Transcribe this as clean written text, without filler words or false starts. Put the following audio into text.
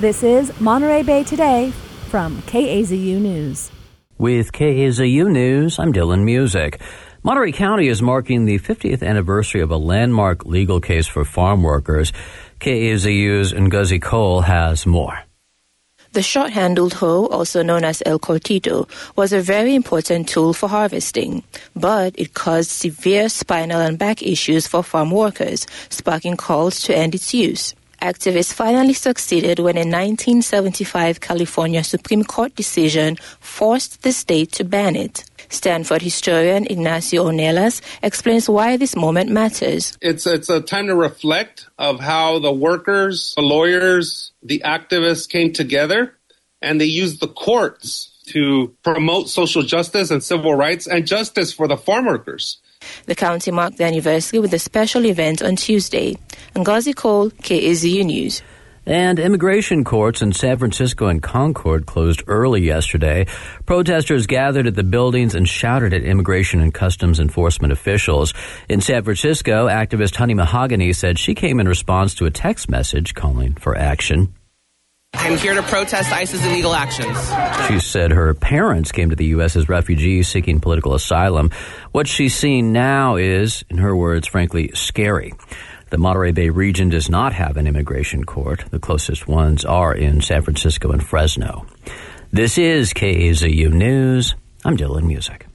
This is Monterey Bay Today from KAZU News. With KAZU News, I'm Dylan Music. Monterey County is marking the 50th anniversary of a landmark legal case for farm workers. KAZU's Ngozi Cole has more. The short-handled hoe, also known as El Cortito, was a very important tool for harvesting, but it caused severe spinal and back issues for farm workers, sparking calls to end its use. Activists finally succeeded when a 1975 California Supreme Court decision forced the state to ban it. Stanford historian Ignacio Ornelas explains why this moment matters. It's a time to reflect of how the workers, the lawyers, the activists came together, and they used the courts to promote social justice and civil rights and justice for the farm workers. The county marked the anniversary with a special event on Tuesday. Ngozi Cole, KAZU News. And immigration courts in San Francisco and Concord closed early yesterday. Protesters gathered at the buildings and shouted at immigration and customs enforcement officials. In San Francisco, activist Honey Mahogany said she came in response to a text message calling for action. I'm here to protest ICE's illegal actions. She said her parents came to the U.S. as refugees seeking political asylum. What she's seeing now is, in her words, frankly, scary. The Monterey Bay region does not have an immigration court. The closest ones are in San Francisco and Fresno. This is KAZU News. I'm Dylan Music.